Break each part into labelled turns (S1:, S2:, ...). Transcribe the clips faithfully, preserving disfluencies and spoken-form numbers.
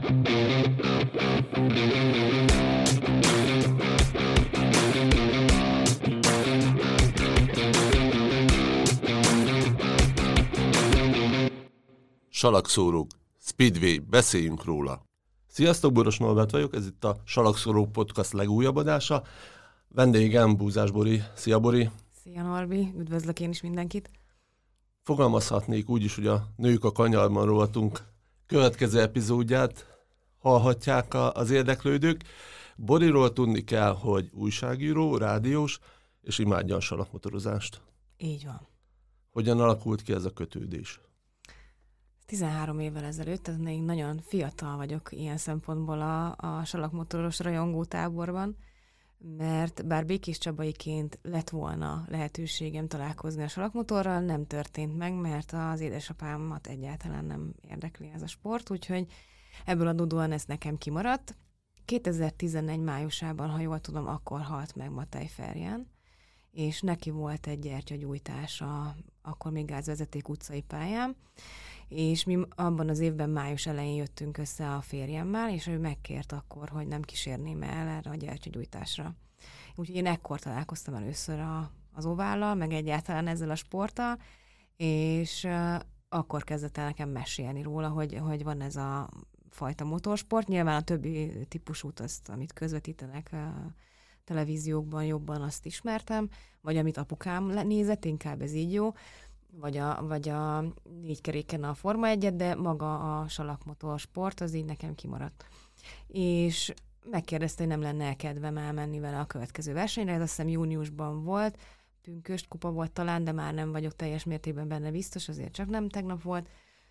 S1: Salakszórók, Speedway, beszéljünk róla. Sziasztok, Boros Norbert vagyok, ez itt a Salakszórók podcast legújabb adása. Vendégem Búzás Bori. Szia, Bori!
S2: Szia, Norbi! Üdvözlök én is mindenkit!
S1: Fogalmazhatnék úgy is, hogy a Nők a Kanyarban rovatunk következő epizódját hallhatják az érdeklődők. Boriról tudni kell, hogy újságíró, rádiós, és imádja a salakmotorozást.
S2: Így van.
S1: Hogyan alakult ki ez a kötődés?
S2: tizenhárom évvel ezelőtt, tehát még nagyon fiatal vagyok ilyen szempontból a, a salakmotoros rajongó táborban, mert bár Békés Csabaiként lett volna lehetőségem találkozni a salakmotorral, nem történt meg, mert az édesapámat egyáltalán nem érdekli ez a sport, úgyhogy ebből adódóan ez nekem kimaradt. kétezer-tizenegy májusában, ha jól tudom, akkor halt meg Matej Ferján, és neki volt egy gyertyagyújtása, akkor még Gázvezeték utcai pályán, és mi abban az évben május elején jöttünk össze a férjemmel, és ő megkért akkor, hogy nem kísérném el erre a gyertyagyújtásra. Úgyhogy én ekkor találkoztam először a, az ovállal, meg egyáltalán ezzel a sporttal, és uh, akkor kezdett el nekem mesélni róla, hogy, hogy van ez a fajta motorsport. Nyilván a többi típusút, azt, amit közvetítenek uh, televíziókban jobban, azt ismertem, vagy amit apukám nézett, inkább ez így jó, vagy a, vagy a négy keréken a Forma egyet, de maga a salakmotorsport, az így nekem kimaradt. És megkérdezte, hogy nem lenne kedvem elmenni vele a következő versenyre, ez azt hiszem júniusban volt, Pünkösd kupa volt talán, de már nem vagyok teljes mértékben benne biztos, azért csak nem tegnap volt.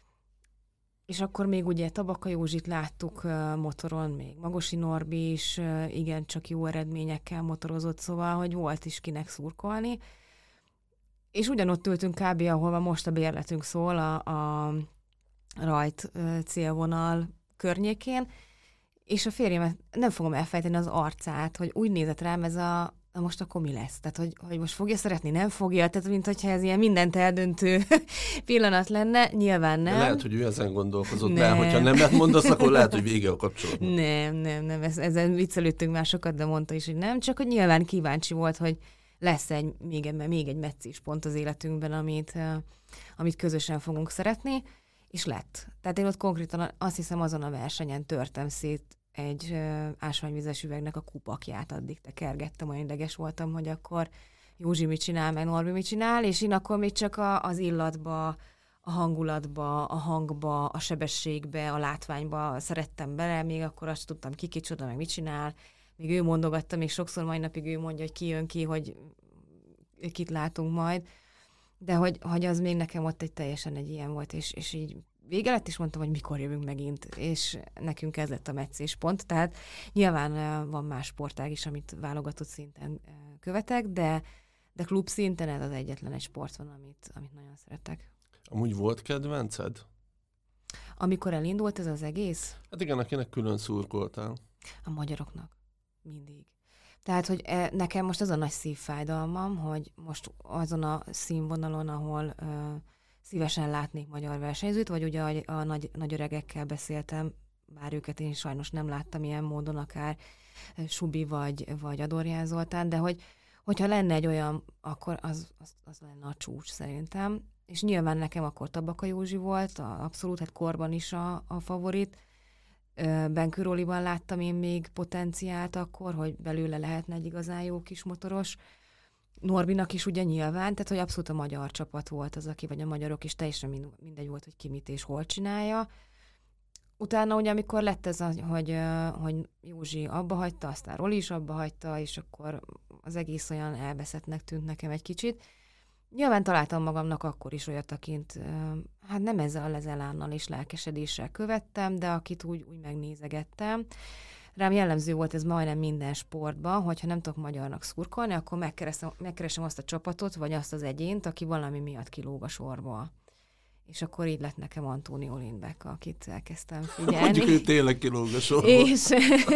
S2: És akkor még ugye Tabaka Józsit láttuk uh, motoron, még Magosi Norbi is uh, igen, csak jó eredményekkel motorozott, szóval, hogy volt is kinek szurkolni. És ugyanott ültünk kb. Ahol most a bérletünk szól, a, a rajt uh, célvonal környékén, és a férjemet nem fogom elfejteni az arcát, hogy úgy nézett rám ez a na most akkor mi lesz? Tehát, hogy, hogy most fogja szeretni, nem fogja? Tehát, mint hogyha ez ilyen mindent eldöntő pillanat lenne, nyilván nem.
S1: De lehet, hogy ő ezen gondolkozott, mert hogyha nemet mondasz, akkor lehet, hogy vége a kapcsolatban.
S2: Nem, nem, nem, Ez, ezen viccelődtünk már sokat, de mondta is, hogy nem, csak hogy nyilván kíváncsi volt, hogy lesz egy, még, egy, még egy meccés pont az életünkben, amit, amit közösen fogunk szeretni, és lett. Tehát én ott konkrétan azt hiszem azon a versenyen törtem szét egy uh, ásványvizes üvegnek a kupakját, addig tekergettem, olyan ideges voltam, hogy akkor Józsi mit csinál, meg Norbi mit csinál, és én akkor még csak a, az illatba, a hangulatba, a hangba, a sebességbe, a látványba szerettem bele, még akkor azt tudtam ki kicsoda, meg mit csinál, még ő mondogatta, még sokszor mai napig ő mondja, hogy ki jön ki, hogy kit látunk majd, de hogy, hogy az még nekem ott egy teljesen egy ilyen volt, és, és így vége lett, és mondtam, hogy mikor jövünk megint, és nekünk ez lett a meccés pont. Tehát nyilván van más sportág is, amit válogatott szinten követek, de, de klub szinten ez az egyetlen egy sport van, amit, amit nagyon szeretek.
S1: Amúgy volt kedvenced?
S2: Amikor elindult ez az egész?
S1: Hát igen, akinek külön szurkoltál.
S2: A magyaroknak. Mindig. Tehát, hogy nekem most az a nagy szívfájdalmam, hogy most azon a színvonalon, ahol uh, szívesen látnék magyar versenyzőt, vagy ugye a, a nagy, nagy öregekkel beszéltem, bár őket én sajnos nem láttam ilyen módon, akár Subi vagy, vagy Adorján Zoltán, de hogy, hogyha lenne egy olyan, akkor az, az, az lenne a csúcs szerintem. És nyilván nekem akkor Tabaka Józsi volt, a, abszolút, hát korban is a, a favorit. Benkő Roliban láttam én még potenciált akkor, hogy belőle lehetne egy igazán jó kis motoros. Norbinak is ugye nyilván, tehát hogy abszolút a magyar csapat volt az, aki, vagy a magyarok is teljesen mindegy volt, hogy ki mit és hol csinálja. Utána ugye, amikor lett ez, hogy, hogy Józsi abba hagyta, aztán Roli is abba hagyta, és akkor az egész olyan elveszettnek tűnt nekem egy kicsit. Nyilván találtam magamnak akkor is olyat, akint hát nem ezzel az elánnal és lelkesedéssel követtem, de akit úgy, úgy megnézegettem. Rám jellemző volt ez majdnem minden sportban, hogyha nem tudok magyarnak szurkolni, akkor megkeresem, megkeresem azt a csapatot, vagy azt az egyént, aki valami miatt kilóg a sorból. És akkor így lett nekem Antonio Lindbeck, akit elkezdtem figyelni.
S1: Mondjuk ő tényleg kilóg a sorból.
S2: És,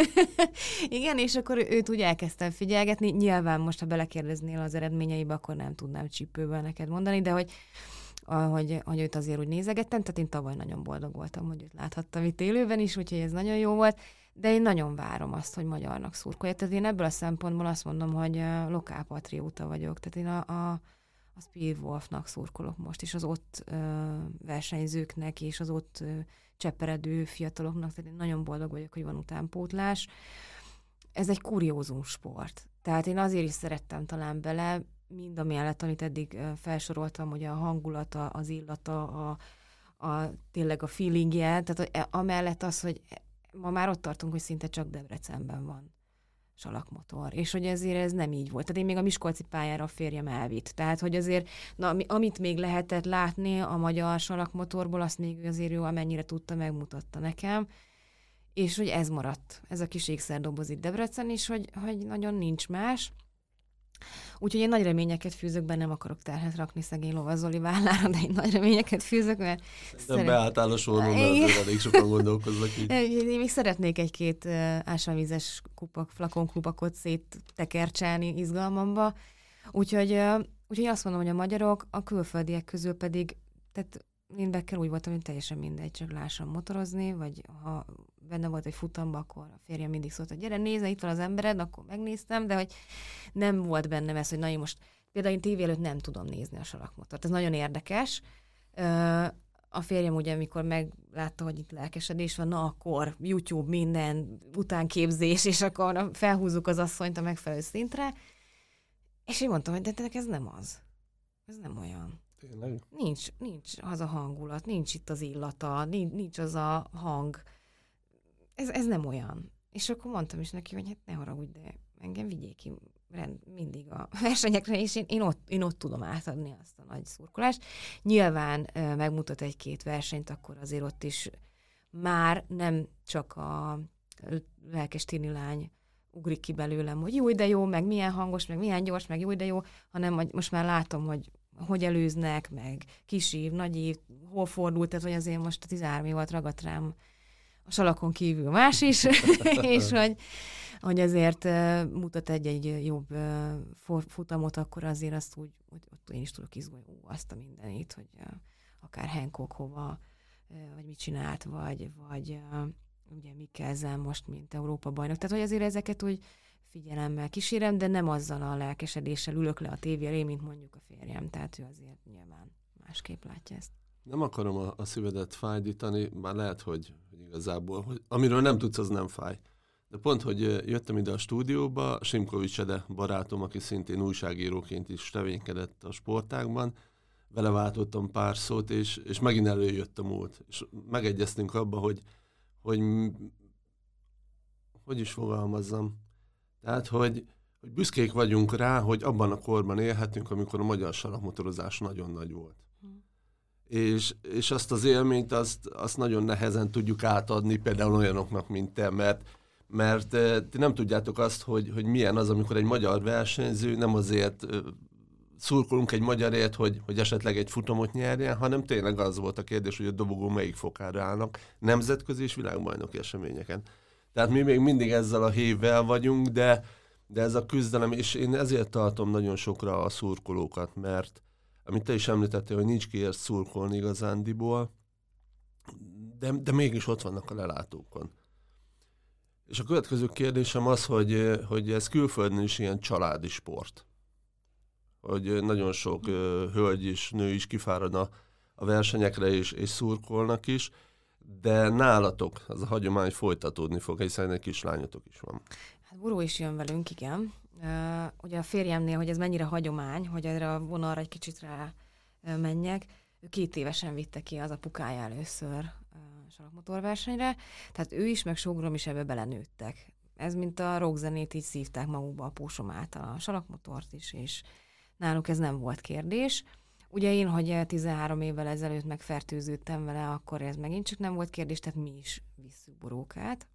S2: igen, és akkor őt úgy elkezdtem figyelgetni. Nyilván most, ha belekérdeznél az eredményeibe, akkor nem tudnám csípőben neked mondani, de hogy ahogy, hogy őt azért úgy nézegettem, tehát én tavaly nagyon boldog voltam, hogy őt láthattam itt élőben is, úgyhogy ez nagyon jó volt, de én nagyon várom azt, hogy magyarnak szurkolja. Tehát én ebből a szempontból azt mondom, hogy lokálpatrióta vagyok, tehát én a, a a Speedwolfnak szurkolok most, és az ott ö, versenyzőknek, és az ott ö, cseperedő fiataloknak, tehát én nagyon boldog vagyok, hogy van utánpótlás. Ez egy kuriózum sport. Tehát én azért is szerettem talán bele, mind a mellett, amit eddig ö, felsoroltam, hogy a hangulata, az illata, a, a, tényleg a feelingje, tehát a, amellett az, hogy ma már ott tartunk, hogy szinte csak Debrecenben van salakmotor, és hogy ezért ez nem így volt. Tehát én még a miskolci pályára a férjem elvitt. Tehát, hogy azért, na, amit még lehetett látni a magyar salakmotorból, azt még azért jó, amennyire tudta, megmutatta nekem, és hogy ez maradt, ez a kis ékszerdoboz itt Debrecen is, hogy, hogy nagyon nincs más. Úgyhogy én nagy reményeket fűzök be, nem akarok terhet rakni szegény Lovazoli vállára, de én nagy reményeket fűzök, mert...
S1: Szeret... beálltál a sorban, mert azért elég sokan gondolkoznak így.
S2: Én még szeretnék egy-két ásványvízes kupak, flakonkupakot széttekercselni izgalmamba. Úgyhogy, úgyhogy azt mondom, hogy a magyarok, a külföldiek közül pedig, tehát én Becker úgy voltam, hogy teljesen mindegy, csak lássam motorozni, vagy ha benne volt egy futamba, akkor a férjem mindig szólt, hogy gyere, nézze, itt van az embered, akkor megnéztem, de hogy nem volt bennem ez, hogy na én most például én tévé előtt nem tudom nézni a salakmotort. Ez nagyon érdekes. A férjem ugye, amikor meglátta, hogy itt lelkesedés van, na akkor YouTube minden, utánképzés, és akkor felhúzzuk az asszonyt a megfelelő szintre. És én mondtam, hogy de, de ez nem az. Ez nem olyan.
S1: Tényleg?
S2: Nincs, nincs az a hangulat, nincs itt az illata, nincs, nincs az a hang. Ez, ez nem olyan. És akkor mondtam is neki, hogy hát ne haragudj, de engem vigyék ki rend, mindig a versenyekre, és én, én, ott, én ott tudom átadni azt a nagy szurkolást. Nyilván e, megmutat egy-két versenyt, akkor azért ott is már nem csak a lelkes tini lány ugrik ki belőlem, hogy jó, de jó, meg milyen hangos, meg milyen gyors, meg jó, de jó, hanem most már látom, hogy hogy előznek, meg kisív, nagyív, hol fordult, tehát hogy azért most a tizenhárom év alatt ragadt rám a salakon kívül más is, és hogy, hogy azért uh, mutat egy-egy jobb uh, futamot, akkor azért azt úgy, hogy ott én is tudok izgulni, ó, azt a mindenit, hogy uh, akár Hancock hova, uh, vagy mit csinált, vagy, vagy uh, ugye Mikkelsen most, mint Európa bajnok. Tehát, hogy azért ezeket úgy figyelemmel kísérem, de nem azzal a lelkesedéssel ülök le a tévé elé, mint mondjuk a férjem. Tehát ő azért nyilván másképp látja ezt.
S1: Nem akarom a, a szívedet fájdítani, már lehet, hogy, hogy igazából, hogy amiről nem tudsz, az nem fáj. De pont, hogy jöttem ide a stúdióba, Simkovics Ede barátom, aki szintén újságíróként is tevékenykedett a sportágban, vele váltottam pár szót, és, és megint előjött a múlt. És megegyeztünk abba, hogy, hogy hogy is fogalmazzam, tehát, hogy, hogy büszkék vagyunk rá, hogy abban a korban élhetünk, amikor a magyar salakmotorozás nagyon nagy volt. Hmm. És, és azt az élményt, azt, azt nagyon nehezen tudjuk átadni például olyanoknak, mint te, mert, mert ti nem tudjátok azt, hogy, hogy milyen az, amikor egy magyar versenyző nem azért szurkolunk egy magyarért, hogy, hogy esetleg egy futamot nyerjen, hanem tényleg az volt a kérdés, hogy a dobogó melyik fokára állnak nemzetközi és világbajnoki eseményeken. Tehát mi még mindig ezzel a hévvel vagyunk, de, de ez a küzdelem, és én ezért tartom nagyon sokra a szurkolókat, mert amit te is említettél, hogy nincs kiért szurkolni igazándiból, de, de mégis ott vannak a lelátókon. És a következő kérdésem az, hogy, hogy ez külföldön is ilyen családi sport. Hogy nagyon sok uh, hölgy és nő is kifárad a, a versenyekre, és, és szurkolnak is, de nálatok az a hagyomány folytatódni fog, hiszen egy kislányotok is van.
S2: Hát Buró is jön velünk, igen. Uh, ugye a férjemnél, hogy ez mennyire hagyomány, hogy erre a vonalra egy kicsit rá uh, menjek, ő két évesen vitte ki az apukája először uh, salakmotorversenyre, tehát ő is, meg sógorom is ebbe belenőttek. Ez mint a rockzenét így szívták magukba a pósom által a salakmotort is, és náluk ez nem volt kérdés. Ugye én, hogy tizenhárom évvel ezelőtt megfertőződtem vele, akkor ez megint csak nem volt kérdés, tehát mi is visszük Borókát.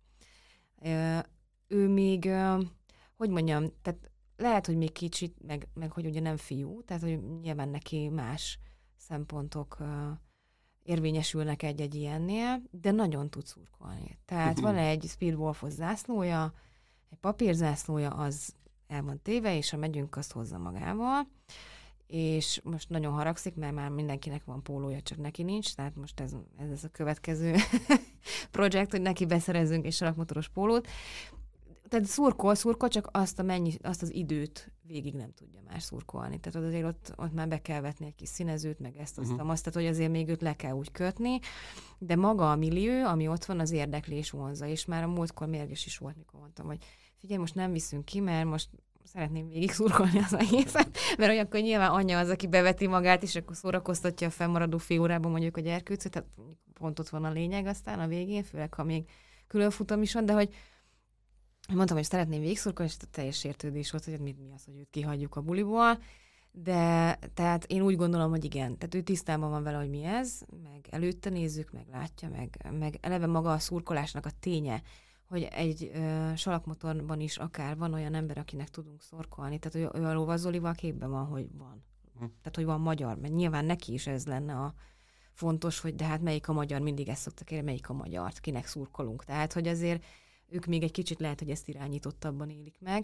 S2: Ő még, hogy mondjam, tehát lehet, hogy még kicsit, meg, meg hogy ugye nem fiú, tehát hogy nyilván neki más szempontok érvényesülnek egy-egy ilyennél, de nagyon tud szurkolni. Tehát van egy Speedwolfos zászlója, egy papírzászlója, az el van téve, és ha megyünk, azt hozza magával. és most nagyon haragszik, mert már mindenkinek van pólója, csak neki nincs, tehát most ez, ez a következő projekt, hogy neki beszerezzünk egy salakmotoros pólót. Tehát szurkol, szurkol, csak azt, a mennyi, azt az időt végig nem tudja már szurkolni. Tehát azért ott, ott már be kell vetni egy kis színezőt, meg ezt, azt, uh-huh. azt, tehát hogy azért még őt le kell úgy kötni, de maga a millió, ami ott van, az érdeklés vonza, és már a múltkor mérges is volt, mikor mondtam, hogy figyelj, most nem viszünk ki, mert most szeretném végig szurkolni az egészet, mert olyankor nyilván anyja az, aki beveti magát, és akkor szórakoztatja a fennmaradó fél órában mondjuk a gyerkőcöt, tehát pont ott van a lényeg aztán a végén, főleg ha még külön futam is van, de hogy mondtam, hogy szeretném végigszurkolni, és teljes sértődés volt, hogy mi, mi az, hogy őt kihagyjuk a buliból, de tehát én úgy gondolom, hogy igen, tehát ő tisztában van vele, hogy mi ez, meg előtte nézzük, meg látja, meg, meg eleve maga a szurkolásnak a ténye, hogy egy ö, salakmotorban is akár van olyan ember, akinek tudunk szurkolni, tehát ő, ő a Lovazolival képben van, hogy van. Hm. Tehát, hogy van magyar, mert nyilván neki is ez lenne a fontos, hogy de hát melyik a magyar, mindig ezt szoktak kérni, melyik a magyar, kinek szurkolunk. Tehát, hogy azért ők még egy kicsit lehet, hogy ezt irányítottabban élik meg.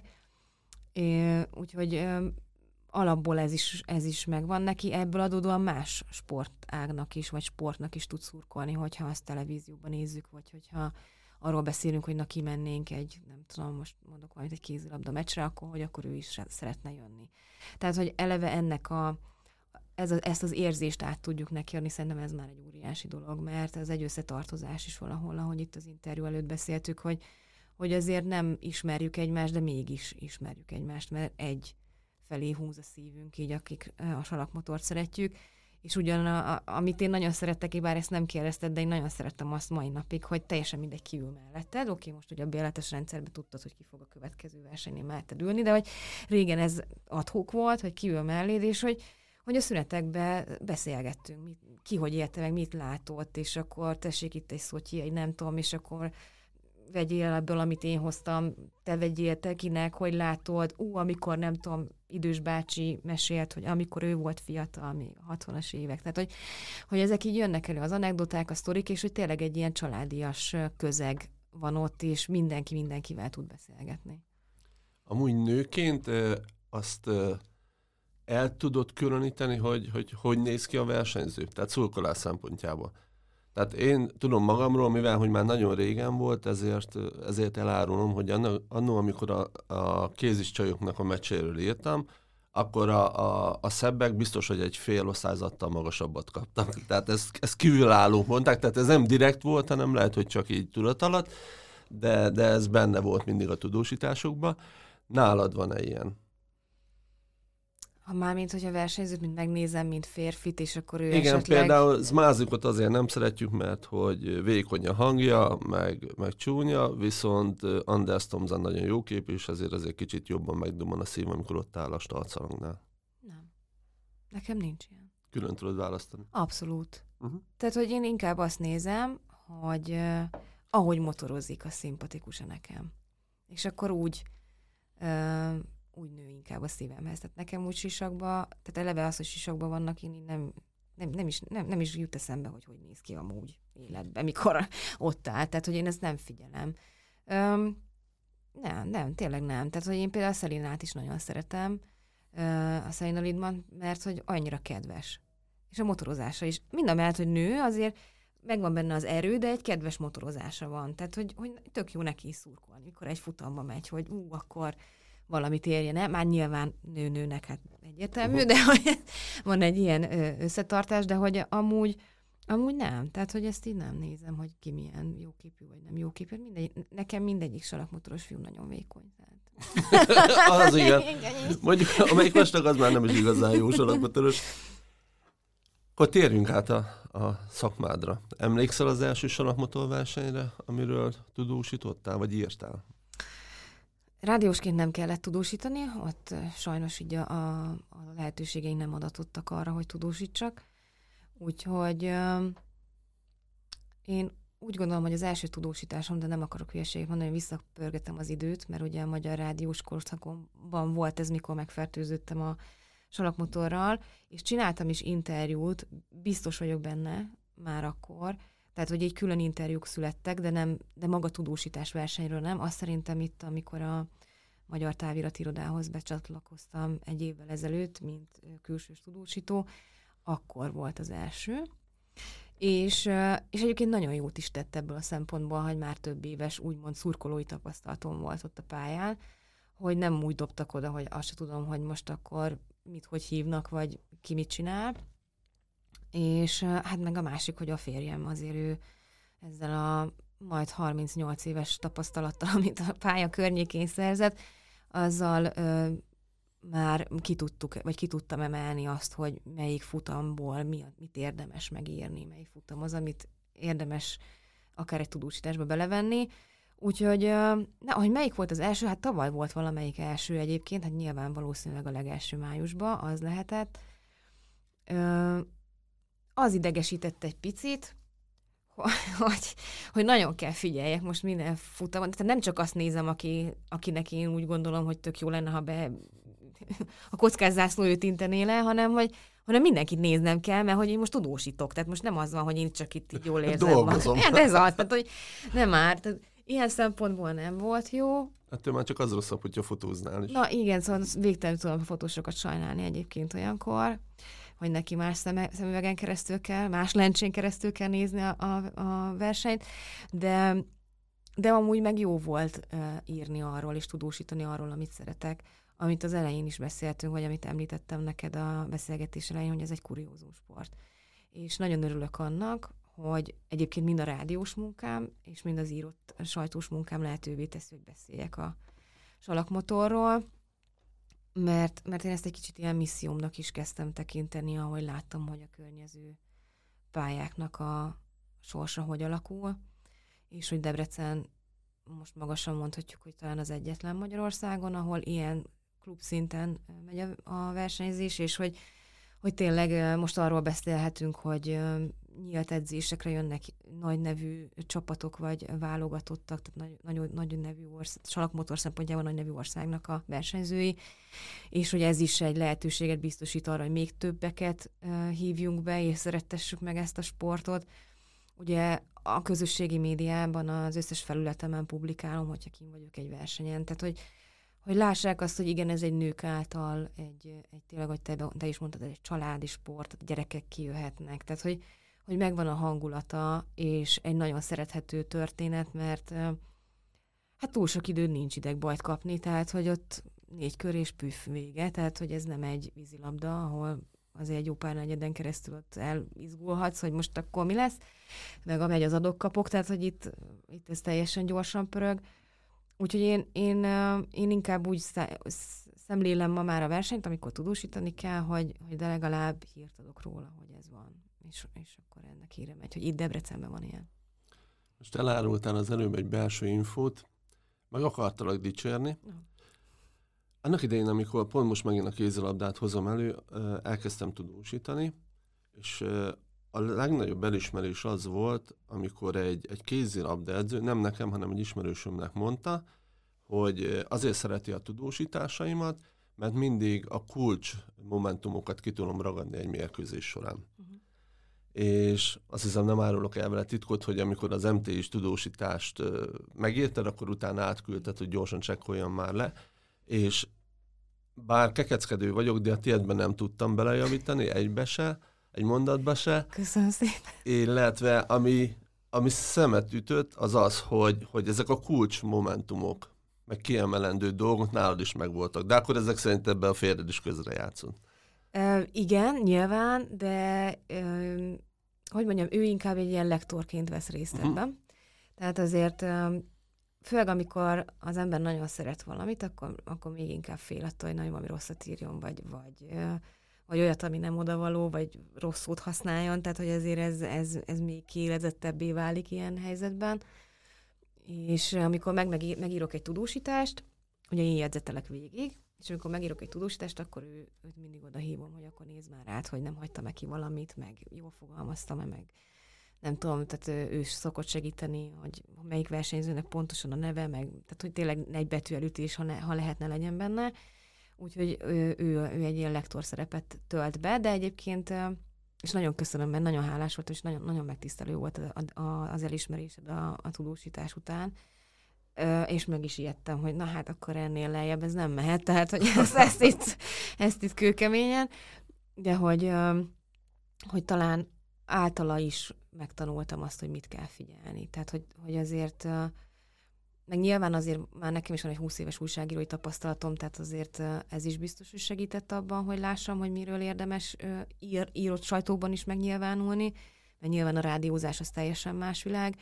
S2: É, úgyhogy ö, alapból ez is, ez is megvan neki, ebből adódóan más sportágnak is, vagy sportnak is tud szurkolni, hogyha azt televízióban nézzük, vagy hogyha arról beszélünk, hogy na kimennénk egy, nem tudom, most mondok valamit, egy kézilabda meccsre, akkor hogy akkor ő is szeretne jönni. Tehát, hogy eleve ennek a, ez a, ezt az érzést át tudjuk neki adni, szerintem ez már egy óriási dolog, mert ez egy összetartozás is valahol, ahogy itt az interjú előtt beszéltük, hogy, hogy azért nem ismerjük egymást, de mégis ismerjük egymást, mert egy felé húz a szívünk, így akik a salakmotort szeretjük, és ugyan, a, a, amit én nagyon szerettek, bár ezt nem kérdezted, de én nagyon szerettem azt mai napig, hogy teljesen mindegy kiül melletted. Oké, most ugye a béletes rendszerben tudtad, hogy ki fog a következő versenynél melletted ülni, de hogy régen ez ad-hoc volt, hogy kiül melléd, és hogy, hogy a szünetekben beszélgettünk, mit, ki hogy élte meg, mit látott, és akkor tessék itt egy szotyi, egy nem tudom, és akkor vegyél ebből, amit én hoztam, te vegyél, te kinek, hogy látod, ú, amikor nem tudom, idős bácsi mesélt, hogy amikor ő volt fiatal, még a hatvanas évek. Tehát, hogy, hogy ezek így jönnek elő az anekdoták, a sztorik, és hogy tényleg egy ilyen családias közeg van ott, és mindenki mindenkivel tud beszélgetni.
S1: Amúgy nőként azt el tudod különíteni, hogy, hogy hogy néz ki a versenyző? Tehát szurkolás szempontjából. Tehát én tudom magamról, mivel hogy már nagyon régen volt, ezért, ezért elárulom, hogy annó, amikor a, a kézis csajoknak a meccséről írtam, akkor a, a, a szebbek biztos, hogy egy fél osztályzattal magasabbat kaptak. Tehát ez, ez kívülállók mondták, tehát ez nem direkt volt, hanem lehet, hogy csak így tudat alatt, de, de ez benne volt mindig a tudósításokban. Nálad van-e ilyen?
S2: Ha mármint, hogyha versenyzőt, mint megnézem, mint férfit, és akkor ő
S1: igen,
S2: esetleg...
S1: például Zmázikot azért nem szeretjük, mert hogy vékony a hangja, meg, meg csúnya, viszont Anders Thomsen nagyon jó kép, és ezért azért kicsit jobban megdumman a szív, amikor ott áll a startszalangnál.
S2: Nem. Nekem nincs ilyen.
S1: Külön tudod választani?
S2: Abszolút.
S1: Uh-huh.
S2: Tehát, hogy én inkább azt nézem, hogy uh, ahogy motorozik, az szimpatikus-e nekem. És akkor úgy... Uh, úgy nő inkább a szívemhez. Tehát nekem úgy sisakba, tehát eleve az, hogy sisakban vannak, én nem, nem, nem, is, nem, nem is jut eszembe, hogy hogy néz ki amúgy életben, mikor ott áll. Tehát, hogy én ezt nem figyelem. Öm, nem, nem, tényleg nem. Tehát, hogy én például a Szelinát is nagyon szeretem, a Selina Lidman, mert hogy annyira kedves. És a motorozása is. Mindamellett, hogy nő, azért megvan benne az erő, de egy kedves motorozása van. Tehát, hogy, hogy tök jó neki is szurkolni, mikor egy futamba megy, hogy ú, akkor valamit érjen el. Már nyilván nő-nőnek hát egyértelmű, uh-huh. de hogy van egy ilyen összetartás, de hogy amúgy, amúgy nem. Tehát, hogy ezt így nem nézem, hogy ki milyen jóképű vagy nem jóképű. Mindegy, nekem mindegyik salakmotoros fiú nagyon vékony. Tehát.
S1: Az igen. Mondjuk, amelyik vastag, az már nem is igazán jó salakmotoros. Akkor térjünk át a, a szakmádra. Emlékszel az első salakmotor versenyre, amiről tudósítottál, vagy írtál?
S2: Rádiósként nem kellett tudósítani, ott sajnos így a, a, a lehetőségeink nem adatottak arra, hogy tudósítsak. Úgyhogy euh, én úgy gondolom, hogy az első tudósításom, de nem akarok hülyeséget mondani, hogy visszapörgetem az időt, mert ugye a magyar rádiós korszakomban volt ez, mikor megfertőződtem a salakmotorral, és csináltam is interjút, biztos vagyok benne már akkor, tehát, hogy egy külön interjúk születtek, de nem, de maga tudósítás versenyről nem. Azt szerintem itt, amikor a Magyar Táviratirodához becsatlakoztam egy évvel ezelőtt, mint külsős tudósító, akkor volt az első. És, és egyébként nagyon jót is tett ebből a szempontból, hogy már több éves, úgymond szurkolói tapasztalatom volt ott a pályán, hogy nem úgy dobtak oda, hogy azt se tudom, hogy most akkor mit, hogy hívnak, vagy ki mit csinál. És hát meg a másik, hogy a férjem azért ő ezzel a majd harmincnyolc éves tapasztalattal, amit a pálya környékén szerzett, azzal ö, már ki tudtuk, vagy ki tudtam emelni azt, hogy melyik futamból mi, mit érdemes megírni, melyik futam az, amit érdemes akár egy tudósításba belevenni. Úgyhogy, na, hogy melyik volt az első, hát tavaly volt valamelyik első egyébként, hát nyilván valószínűleg a legelső májusban, az lehetett. Ö, az idegesített egy picit, hogy, hogy nagyon kell figyeljek most minden futamon. Tehát nem csak azt nézem, aki, akinek én úgy gondolom, hogy tök jó lenne, ha be a kockázzászló őt intené le, hanem hogy hanem mindenkit néznem kell, mert hogy én most tudósítok. Tehát most nem az van, hogy én csak itt így jól érzem.
S1: Dolgozom.
S2: Hát ez az, tehát hogy nem árt. Tehát ilyen szempontból nem volt jó.
S1: Hát ő már csak az rosszabb, hogyha fotóznál is.
S2: Na igen, szóval végtelenül tudom a fotósokat sajnálni egyébként olyankor, hogy neki más szeme, szemüvegen keresztül kell, más lencsén keresztül kell nézni a, a, a versenyt, de, de amúgy meg jó volt uh, írni arról, és tudósítani arról, amit szeretek, amit az elején is beszéltünk, vagy amit említettem neked a beszélgetés elején, hogy ez egy kuriózum sport. És nagyon örülök annak, hogy egyébként mind a rádiós munkám, és mind az írott sajtós munkám lehetővé teszi, hogy beszéljek a salakmotorról, mert, mert én ezt egy kicsit ilyen missziómnak is kezdtem tekinteni, ahogy láttam, hogy a környező pályáknak a sorsa hogy alakul, és hogy Debrecen most magasan mondhatjuk, hogy talán az egyetlen Magyarországon, ahol ilyen klubszinten megy a, a versenyzés, és hogy, hogy tényleg most arról beszélhetünk, hogy nyílt edzésekre jönnek nagy nevű csapatok, vagy válogatottak, tehát nagy, nagy, nagy nevű ország, salakmotor szempontjában nagy nevű országnak a versenyzői, és hogy ez is egy lehetőséget biztosít arra, hogy még többeket uh, hívjunk be, és szerettessük meg ezt a sportot. Ugye a közösségi médiában az összes felületemen publikálom, hogyha kim vagyok egy versenyen, tehát hogy hogy lássák azt, hogy igen, ez egy nők által, egy, egy tényleg, hogy te, te is mondtad, egy családi sport, a gyerekek kijöhetnek, tehát hogy, hogy megvan a hangulata, és egy nagyon szerethető történet, mert hát túl sok idő nincs idegbajt kapni, tehát hogy ott négy kör és püff vége, tehát hogy ez nem egy vízilabda, ahol azért egy jó pár negyeden keresztül ott elizgulhatsz, hogy most akkor mi lesz, meg a megy az adok-kapok, tehát hogy itt, itt ez teljesen gyorsan pörög. Úgyhogy én, én, én inkább úgy szemlélem ma már a versenyt, amikor tudósítani kell, hogy, hogy de legalább hírt adok róla, hogy ez van. És, és akkor ennek híre megy, hogy itt Debrecenben van ilyen.
S1: Most elárultál az előbb egy belső infót, meg akartalak dicsérni. No. Annak idején, amikor pont most megint a kézilabdát hozom elő, elkezdtem tudósítani, és a legnagyobb elismerés az volt, amikor egy, egy kézilabda edző, nem nekem, hanem egy ismerősömnek mondta, hogy azért szereti a tudósításaimat, mert mindig a kulcs momentumokat ki tudom ragadni egy mérkőzés során. Uh-huh. És azt hiszem, nem árulok el vele titkot, hogy amikor az em té is tudósítást megírtad, akkor utána átküldted, hogy gyorsan csekkoljon már le, és bár kekeckedő vagyok, de a tiédben nem tudtam belejavítani, egybe se, egy mondatba se.
S2: Köszönöm szépen.
S1: Illetve ami, ami szemet ütött, az az, hogy, hogy ezek a kulcs momentumok, meg kiemelendő dolgok nálad is megvoltak. De akkor ezek szerint ebben a férjed is közre játszott.
S2: Uh, igen, nyilván, de uh, hogy mondjam, ő inkább egy ilyen lektorként vesz részt ebben. Uh-huh. Tehát azért uh, főleg amikor az ember nagyon szeret valamit, akkor, akkor még inkább fél attól, hogy nagyon valami rosszat írjon, vagy, vagy, uh, vagy olyat, ami nem odavaló, vagy rossz szót használjon, tehát hogy ezért ez, ez, ez még kiélezettebbé válik ilyen helyzetben. És amikor meg, megír, megírok egy tudósítást, ugye én jegyzetelek végig, és amikor megírok egy tudósítást, akkor ő, őt mindig oda hívom, hogy akkor nézd már át, hogy nem hagytam-e ki valamit, meg jól fogalmaztam-e, meg nem tudom, tehát ő szokott segíteni, hogy melyik versenyzőnek pontosan a neve, meg, tehát hogy tényleg egy betűelütés, ha, ne, ha lehetne legyen benne. Úgyhogy ő, ő, ő egy ilyen lektor szerepet tölt be, de egyébként, és nagyon köszönöm, mert nagyon hálás volt, és nagyon, nagyon megtisztelő volt a, a, az elismerésed a, a tudósítás után. és meg is ijedtem, hogy na hát akkor ennél lejjebb ez nem mehet, tehát hogy ezt, ezt, itt, ezt itt kőkeményen, de hogy, hogy talán általa is megtanultam azt, hogy mit kell figyelni. Tehát, hogy, hogy azért, meg nyilván azért már nekem is van egy húsz éves újságírói tapasztalatom, tehát azért ez is biztos, hogy segített abban, hogy lássam, hogy miről érdemes ír, írott sajtóban is megnyilvánulni, mert nyilván a rádiózás az teljesen más világ,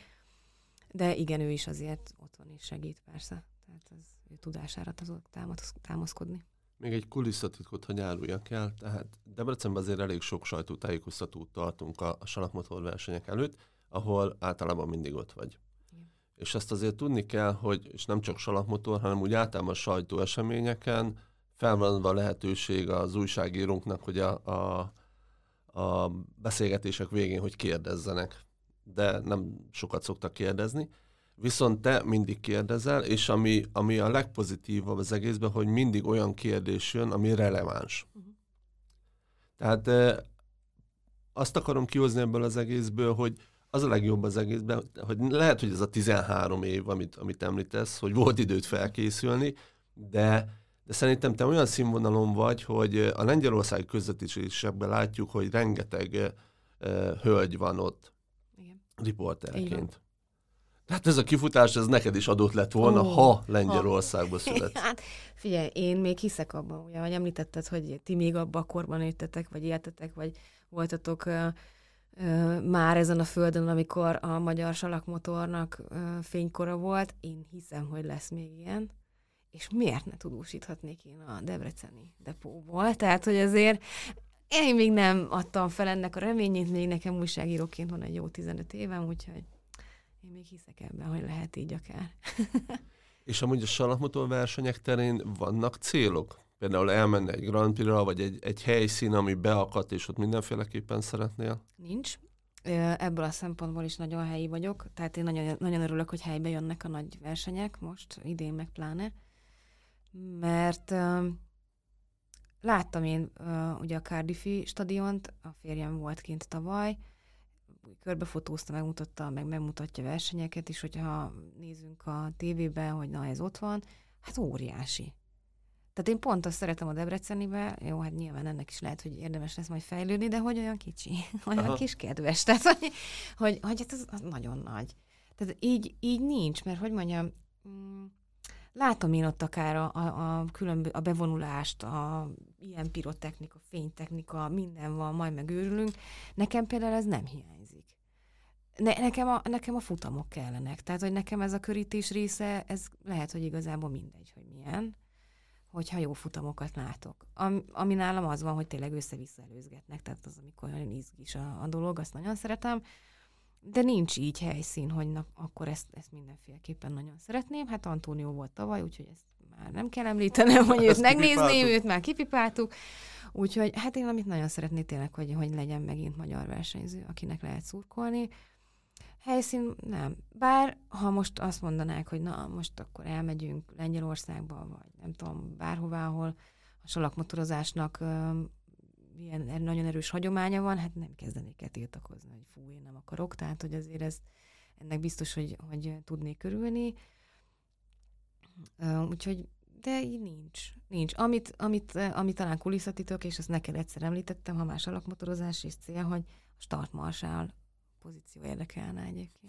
S2: de igen, ő is azért ott van és segít persze. Tehát az ő tudására tudok támaszkodni.
S1: Még egy kulisszatitkot, hogy áruljak el, tehát Debrecenben azért elég sok sajtótájékoztatót tartunk a, a salakmotor versenyek előtt, ahol általában mindig ott vagy. Igen. És ezt azért tudni kell, hogy és nem csak salakmotor, hanem úgy általában sajtóeseményeken fel van a lehetőség az újságírónknak, hogy a, a, a beszélgetések végén, hogy kérdezzenek. De nem sokat szoktak kérdezni. Viszont te mindig kérdezel, és ami, ami a legpozitívabb az egészben, hogy mindig olyan kérdés jön, ami releváns. Uh-huh. Tehát e, azt akarom kihozni ebből az egészből, hogy az a legjobb az egészben, hogy lehet, hogy ez a tizenhárom év, amit, amit említesz, hogy volt időt felkészülni, de, de szerintem te olyan színvonalon vagy, hogy a lengyelországi közvetítésekben látjuk, hogy rengeteg e, hölgy van ott. Igen. Riporterként. Tehát ez a kifutás, ez neked is adott lett volna, oh, ha Lengyelországba születsz.
S2: Hát figyelj, én még hiszek abban, ugye, hogy említetted, hogy ti még abban a korban nőttetek, vagy éltetek, vagy voltatok uh, uh, már ezen a földön, amikor a magyar salakmotornak uh, fénykora volt. Én hiszem, hogy lesz még ilyen. És miért ne tudósíthatnék én a debreceni depóból? Tehát, hogy azért én még nem adtam fel ennek a reményét, még nekem újságíróként van egy jó tizenöt évem, úgyhogy én még hiszek ebben, hogy lehet így akár.
S1: És amúgy a salakmotor versenyek terén vannak célok? Például elmenni egy Grand Prix-ra, vagy egy, egy helyszín, ami beakadt, és ott mindenféleképpen szeretnél?
S2: Nincs. Ebből a szempontból is nagyon helyi vagyok. Tehát én nagyon, nagyon örülök, hogy helybe jönnek a nagy versenyek most, idén meg pláne. Mert uh, láttam én uh, ugye a Cardiffi stadiont, a férjem volt kint tavaly, körbefotózta, megmutatta, meg megmutatja versenyeket is, hogyha nézünk a tévében, hogy na ez ott van, hát óriási. Tehát én pont azt szeretem a Debrecenibe, jó, hát nyilván ennek is lehet, hogy érdemes lesz majd fejlődni, de hogy olyan kicsi, olyan Aha. kis kedves, tehát hogy, hogy, hogy hát az, az nagyon nagy. Tehát így, így nincs, mert hogy mondjam, mm, látom én ott akár a, a, a, különbö, a bevonulást, a ilyen pirotechnika, fénytechnika, minden van, majd megőrülünk. Nekem például ez nem hiányzik. Ne, nekem, a, nekem a futamok kellenek. Tehát, hogy nekem ez a körítés része, ez lehet, hogy igazából mindegy, hogy milyen, hogyha jó futamokat látok. Am, ami nálam az van, hogy tényleg össze-vissza előzgetnek, tehát az, amikor olyan izgis a, a dolog, azt nagyon szeretem. De nincs így helyszín, hogy na, akkor ezt, ezt mindenféleképpen nagyon szeretném. Hát Antónió volt tavaly, úgyhogy ezt már nem kell említenem, hogy őt megnézném, őt már kipipáltuk. Úgyhogy hát én amit nagyon szeretnék tényleg, hogy, hogy legyen megint magyar versenyző, akinek lehet szurkolni. Helyszín nem. Bár ha most azt mondanák, hogy na most akkor elmegyünk Lengyelországba, vagy nem tudom, bárhová, ahol a salakmotorozásnak ilyen nagyon erős hagyománya van, hát nem kezdenék el tiltakozni, hogy fú, én nem akarok, tehát hogy azért ez, ennek biztos, hogy, hogy tudnék körülni. Uh, úgyhogy, de így nincs. Nincs. Amit, amit, amit talán kulisszatitok, és ezt neked egyszer említettem, ha más alakmotorozás és cél, hogy a startmarsál pozíció érdekelne egyébként.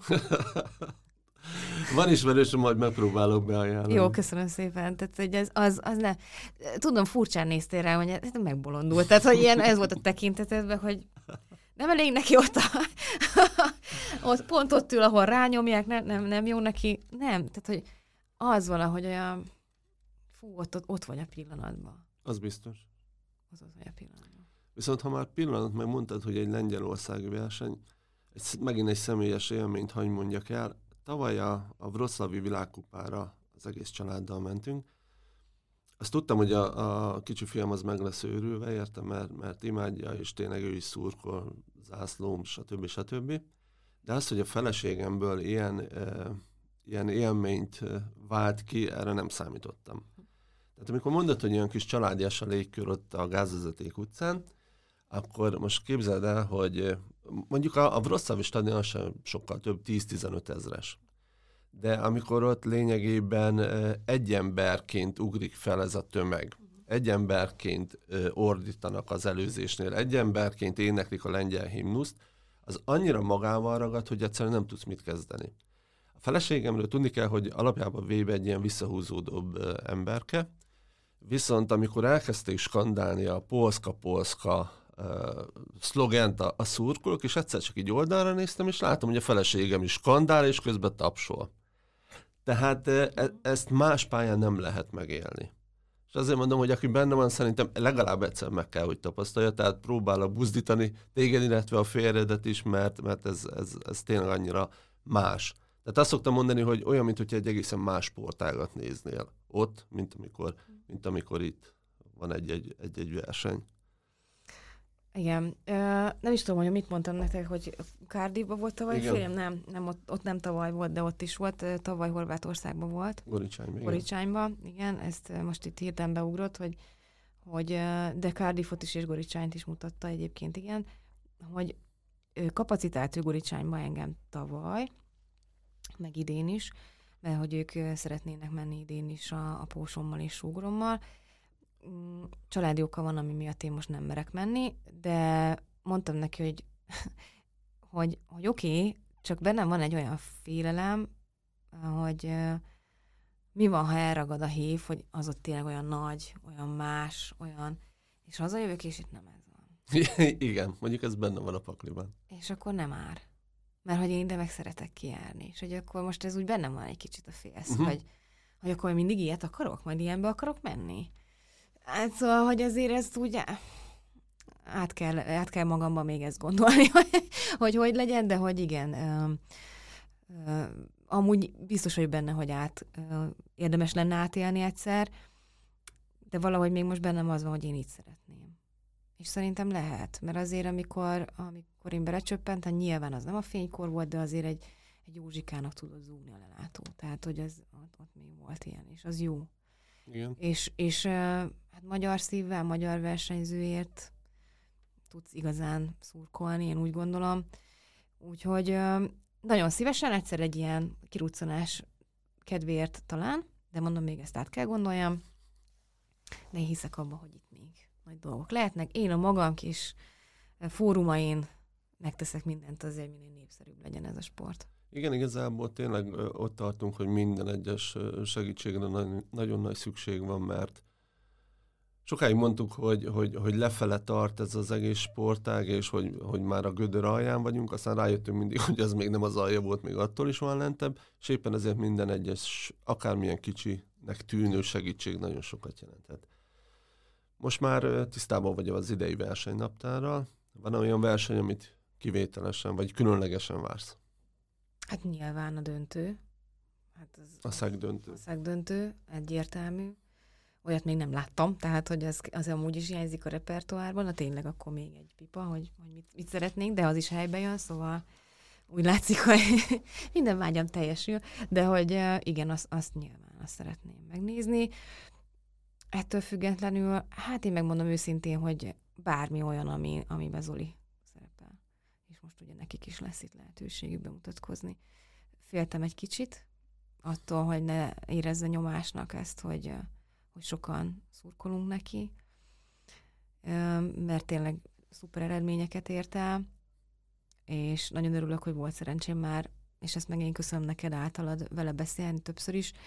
S1: Van ismerősöm, majd megpróbálok beajánlani.
S2: Jó, köszönöm szépen. Tehát, hogy ez, az, az ne... Tudom, furcsán néztél rá, hogy ez megbolondult. Tehát, hogy ilyen, ez volt a tekintetedben, hogy nem elég neki ott, a, ott pont ott ül, ahol rányomják, nem, nem, nem jó neki. Nem, tehát, hogy az valahogy olyan... Fú, ott, ott, ott vagy a pillanatban.
S1: Az biztos.
S2: Az ott vagy a pillanatban.
S1: Viszont ha már pillanat, meg mondtad, hogy egy lengyelországi verseny, egy, megint egy személyes élményt hagy mondjak el. Tavaly a, a Wroclawi világkupára az egész családdal mentünk. Azt tudtam, hogy a, a kicsi fiam az meg lesz őrülve, értem, mert, mert imádja, és tényleg ő is szurkol, zászlóm, stb. stb. De az, hogy a feleségemből ilyen, e, ilyen élményt vált ki, erre nem számítottam. Tehát amikor mondod, hogy olyan kis családias a légkör ott a Gázvezeték utcán, akkor most képzeld el, hogy mondjuk a, a Wroclawi stadion sem sokkal több, tíz-tizenöt ezres. de amikor ott lényegében egy emberként ugrik fel ez a tömeg, egy emberként ordítanak az előzésnél, egy emberként éneklik a lengyel himnuszt, az annyira magával ragad, hogy egyszerűen nem tudsz mit kezdeni. A feleségemről tudni kell, hogy alapjában véve egy ilyen visszahúzódóbb emberke, viszont amikor elkezdték skandálni a polszka-polszka uh, szlogent a, a szurkolók, és egyszer csak így oldalra néztem, és látom, hogy a feleségem is skandál, és közben tapsol. Tehát e, ezt más pályán nem lehet megélni. És azért mondom, hogy aki benne van, szerintem legalább egyszer meg kell, hogy tapasztalja, tehát próbálok buzdítani téged, illetve a férjedet is, mert, mert ez, ez, ez tényleg annyira más. Tehát azt szoktam mondani, hogy olyan, mint hogyha egy egészen más sportágat néznél ott, mint amikor, mint amikor itt van egy-egy, egy-egy verseny.
S2: Igen. Ö, nem is tudom, hogy mit mondtam nektek, hogy Cardiffban volt tavaly férjem? Nem, nem ott, ott nem tavaly volt, de ott is volt. Tavaly Horvátországban volt.
S1: Goricsányban.
S2: Goricsányban, igen. Ezt most itt hirtelen beugrott, hogy, hogy de Cardiffot is és Goricsányt is mutatta egyébként, igen, hogy kapacitáltű Goricsányba engem tavaly, meg idén is, mert hogy ők szeretnének menni idén is a, a pósommal és súgrommal. Családi oka van, ami miatt én most nem merek menni, de mondtam neki, hogy, hogy, hogy oké, okay, csak bennem van egy olyan félelem, hogy mi van, ha elragad a hív, hogy az ott tényleg olyan nagy, olyan más, olyan, és hazajövök, és itt nem ez van.
S1: Igen, mondjuk ez benne van a pakliban.
S2: És akkor nem ár. Mert hogy én ide meg szeretek kijárni. És hogy akkor most ez úgy bennem van egy kicsit a félsz, uh-huh. hogy, hogy akkor mindig ilyet akarok, majd ilyenbe akarok menni. Hát szóval, hogy azért ezt úgy át kell, át kell magamban még ezt gondolni, hogy, hogy hogy legyen, de hogy igen. Ö, ö, amúgy biztos vagyok benne, hogy át ö, érdemes lenne átélni egyszer, de valahogy még most bennem az van, hogy én így szeretném. És szerintem lehet, mert azért, amikor, amikor én belecsöppentem, nyilván az nem a fénykor volt, de azért egy, egy Józsikának tudott zúgni a lelátó. Tehát, hogy az, ott, ott még volt ilyen, és az jó.
S1: Igen.
S2: És, és hát magyar szívvel, magyar versenyzőért tudsz igazán szurkolni, én úgy gondolom. Úgyhogy nagyon szívesen egyszer egy ilyen kiruccanás kedvéért talán, de mondom, még ezt át kell gondoljam, de én hiszek abban, hogy itt még nagy dolgok lehetnek. Én a magam kis fórumain megteszek mindent azért, minél népszerűbb legyen ez a sport.
S1: Igen, igazából tényleg ott tartunk, hogy minden egyes segítségre nagyon nagy szükség van, mert sokáig mondtuk, hogy, hogy, hogy lefele tart ez az egész sportág, és hogy, hogy már a gödör alján vagyunk, aztán rájöttünk mindig, hogy az még nem az alja volt, még attól is van lentebb, és éppen ezért minden egyes, akármilyen kicsinek tűnő segítség nagyon sokat jelenthet. Most már tisztában vagy az idei versenynaptárral. Van olyan verseny, amit kivételesen vagy különlegesen vársz?
S2: Hát nyilván a döntő. Hát az,
S1: a szegdöntő.
S2: A szegdöntő, egyértelmű. Olyat még nem láttam, tehát hogy az, az amúgy is hiányzik a repertoárban, na tényleg akkor még egy pipa, hogy, hogy mit, mit szeretnénk, de az is helybe jön, szóval úgy látszik, hogy minden vágyam teljesül, de hogy igen, azt, azt nyilván azt szeretném megnézni. Ettől függetlenül, hát én megmondom őszintén, hogy bármi olyan, ami, amiben Zoli szerepel. És most ugye nekik is lesz itt lehetőségük bemutatkozni. Féltem egy kicsit attól, hogy ne érezze nyomásnak ezt, hogy, hogy sokan szurkolunk neki, mert tényleg szuper eredményeket ért el, és nagyon örülök, hogy volt szerencsém már, és ezt meg én köszönöm neked általad vele beszélni többször is.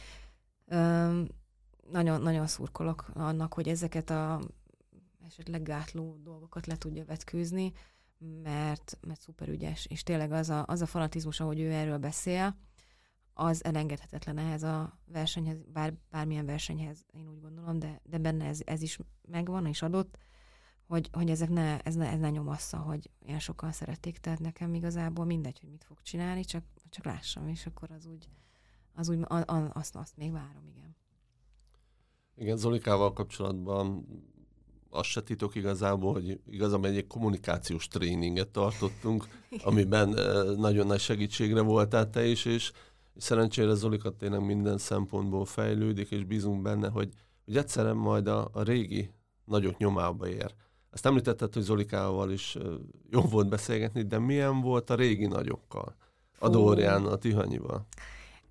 S2: Nagyon, nagyon szurkolok annak, hogy ezeket a esetleg gátló dolgokat le tudja vetkőzni, mert, mert szuper ügyes, és tényleg az a, az a fanatizmus, ahogy ő erről beszél, az elengedhetetlen ehhez a versenyhez, bár, bármilyen versenyhez, én úgy gondolom, de, de benne ez, ez is megvan és adott, hogy, hogy ezek ne, ez, ne, ez ne nyomassza, hogy ilyen sokan szerették, tehát nekem igazából mindegy, hogy mit fog csinálni, csak, csak lássam, és akkor az úgy, az úgy a, a, azt, azt még várom, igen.
S1: Igen, Zolikával kapcsolatban azt se titok igazából, hogy igazából egy kommunikációs tréninget tartottunk, amiben nagyon nagy segítségre voltál te is, és szerencsére Zolika tényleg minden szempontból fejlődik, és bízunk benne, hogy, hogy egyszerűen majd a, a régi nagyok nyomába ér. Azt említetted, hogy Zolikával is jó volt beszélgetni, de milyen volt a régi nagyokkal? A Dórián, a Tihanyival?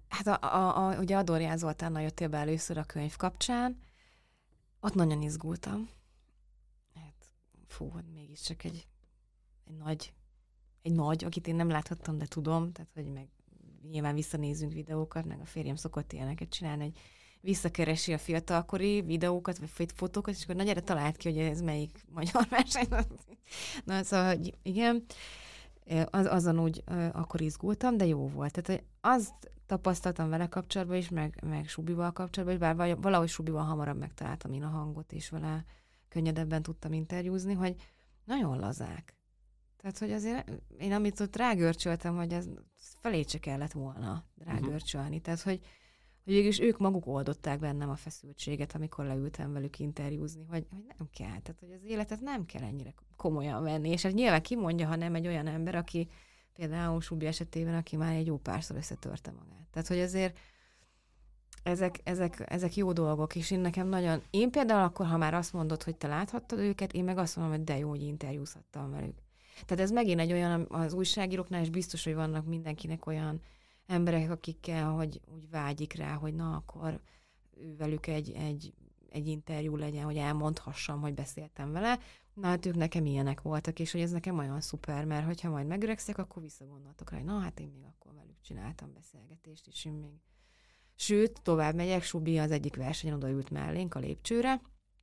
S2: Hát a, a, a, ugye Adorján Zoltánnal jöttél be először a könyv kapcsán, ott nagyon izgultam. Hát, fú, hogy mégiscsak egy, egy nagy, egy nagy, akit én nem láthattam, de tudom, tehát hogy meg nyilván visszanézünk videókat, meg a férjem szokott ilyeneket csinálni, hogy visszakeresi a fiatalkori videókat, vagy fotókat, és akkor na gyere, talált ki, hogy ez melyik magyar verseny. Na, szóval, hogy igen, az, azon úgy akkor izgultam, de jó volt. Tehát azt tapasztaltam vele kapcsolatban is, meg, meg Subival kapcsolatban is, bár valahogy Subival hamarabb megtaláltam én a hangot, és vele könnyedebben tudtam interjúzni, hogy nagyon lazák. Tehát, hogy azért én amit ott rágörcsöltem, hogy ez felé se kellett volna rágörcsölni. Tehát, hogy, hogy végülis ők maguk oldották bennem a feszültséget, amikor leültem velük interjúzni, hogy, hogy nem kell. Tehát, hogy az életet nem kell ennyire komolyan venni. És hát nyilván kimondja, ha nem egy olyan ember, aki például Subi esetében, aki már egy jó párszor összetörte magát. Tehát, hogy azért ezek, ezek, ezek jó dolgok, és én nekem nagyon... Én például akkor, ha már azt mondod, hogy te láthattad őket, én meg azt mondom, hogy de jó, hogy interjúzhattam velük. Tehát ez megint egy olyan, az újságíróknál is biztos, hogy vannak mindenkinek olyan emberek, akikkel, hogy úgy vágyik rá, hogy na, akkor ő velük egy, egy, egy interjú legyen, hogy elmondhassam, hogy beszéltem vele. Na, hát ők nekem ilyenek voltak, és hogy ez nekem olyan szuper, mert hogyha majd megöregszek, akkor visszagondoltok rá, hogy na, hát én még akkor velük csináltam beszélgetést, és én még... Sőt, tovább megyek, Subi az egyik versenyen odaült mellénk a lépcsőre,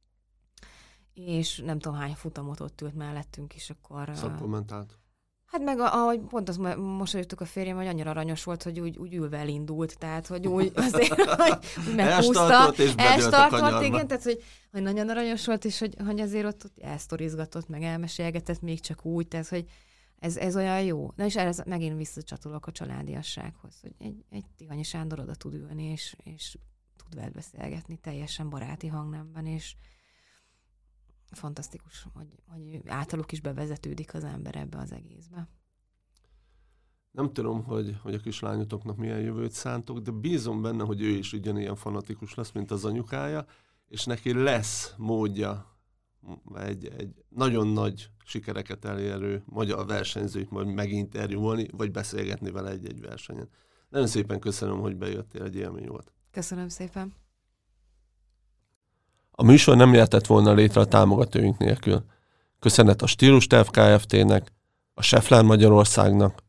S2: és nem tudom hány futamot ott ült mellettünk, és akkor...
S1: Szakkommentált.
S2: Hát meg ahogy pont azt mosolyogtuk a férjem, hogy annyira aranyos volt, hogy úgy, úgy ülve elindult, tehát hogy úgy azért, hogy meghúzta. Elstartott, igen, tehát hogy, hogy nagyon aranyos volt, és hogy, hogy azért ott, ott elsztorizgatott, meg elmesélgetett még csak úgy, tehát hogy ez, ez olyan jó. Na és ez megint visszacsatolok a családiassághoz, hogy egy, egy Tihanyi Sándor oda tud ülni, és, és tud veled beszélgetni teljesen baráti hangnemben, és fantasztikus, hogy, hogy általuk is bevezetődik az ember ebbe az egészbe.
S1: Nem tudom, hogy, hogy a kislányotoknak milyen jövőt szántok, de bízom benne, hogy ő is ugyanilyen fanatikus lesz, mint az anyukája, és neki lesz módja egy, egy nagyon nagy sikereket elérő magyar versenyzőt majd meginterjúolni, vagy beszélgetni vele egy-egy versenyen. Nagyon szépen köszönöm, hogy bejöttél, egy élmény volt.
S2: Köszönöm szépen.
S1: A műsor nem jöhetett volna létre a támogatóink nélkül. Köszönet a Stílusterv Kft-nek, a Scheffler Magyarországnak,